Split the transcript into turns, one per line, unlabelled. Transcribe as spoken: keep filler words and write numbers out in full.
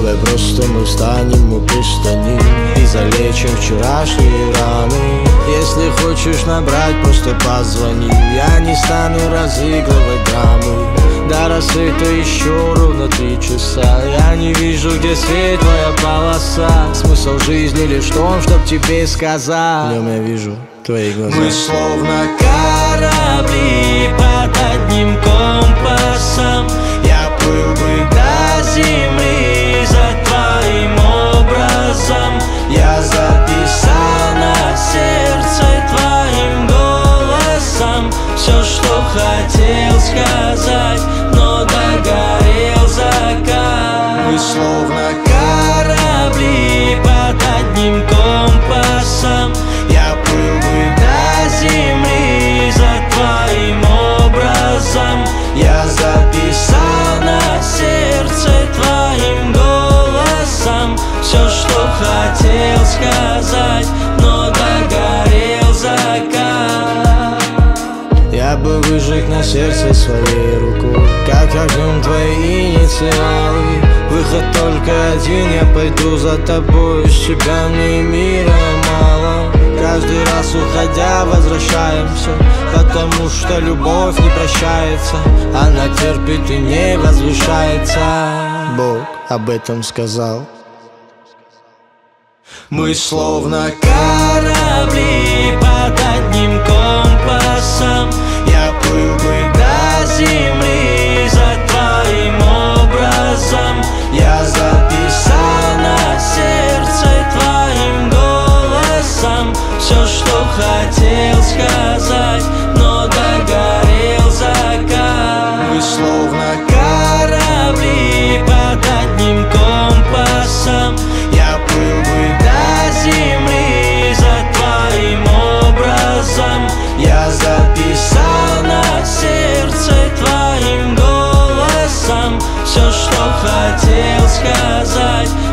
Давай просто мы встанем у пристани и залечим вчерашние раны. Если хочешь набрать, просто позвони. Я не стану разыгрывать драмы. До рассвета еще ровно три часа. Я не вижу, где свет, твоя полоса. Смысл жизни лишь в том, чтоб тебе сказать. Днем я вижу твои глаза.
Мы словно корабли под одним компасом. Я плыл бы до земли за твоим образом. Я записал на сердце твоим голосом все, что хотел сказать, но догорел закат. Мы словно корабли под одним компасом. Я плыл бы до земли за твоим образом. Я записал на сердце твоим голосом все, что хотел сказать, но догорел закат.
Я бы выжег на сердце своей рукой, как огнем твои инициалы. Выход только один, я пойду за тобой. С тебя мне мира мало. Каждый раз уходя возвращаемся, потому что любовь не прощается. Она терпит и не возвышается. Бог об этом сказал.
Мы словно корабли под одним компасом. Я плыл бы до земли за твоим образом. Я записал на сердце твоим голосом все, что хотел сказать, но догорел закат. Мы словно корабли под одним компасом. Я плыл бы до земли за твоим образом. Я записал на сердце твоим голосом все, что хотел сказать,